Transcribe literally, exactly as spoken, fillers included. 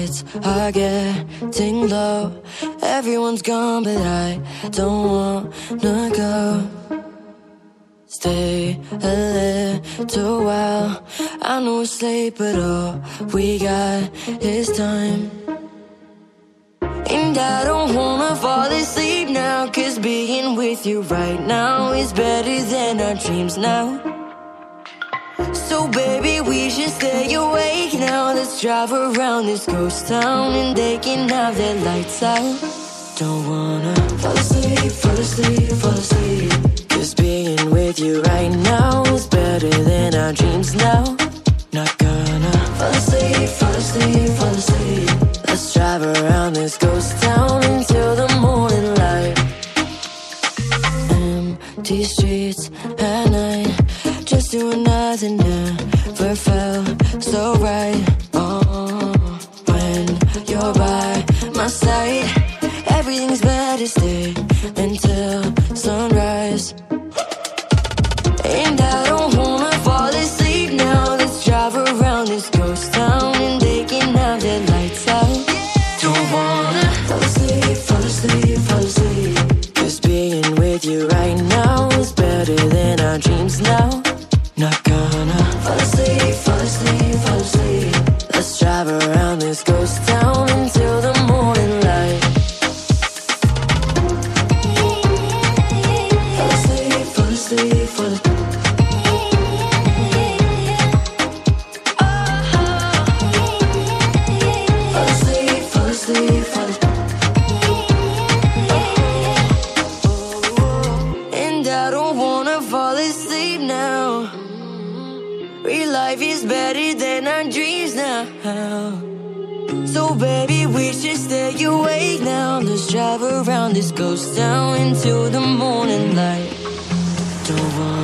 streets are getting low. Everyone's gone, but I don't wanna go. Stay a little while. I know it's late, but all we got is time. And I don't wanna fall asleep now, 'cause being with you right now is better than our dreams now. So baby, we should stay awake now. Let's drive around this ghost town and they can have their lights out. Don't wanna fall asleep, fall asleep, fall asleep, 'cause being with you right now is better than our dreams now. Not gonna fall asleep, fall asleep, fall asleep. Let's drive around this ghost town until the morning light. Empty streets at night, just doing nothing, never felt so right. Oh, when you're by my side, everything's better. Stay until sunrise. And I don't wanna fall asleep now. Let's drive around this ghost town and they can have their lights out. Don't wanna fall asleep, fall asleep, fall asleep, 'cause being with you right now is better than our dreams now. Not gonna fall asleep, fall asleep, fall asleep. Let's drive around this ghost town until the morning light. Fall asleep, fall asleep, fall asleep. Real life is better than our dreams now. So baby, we should stay awake now. Let's drive around this ghost town until the morning light. Don't want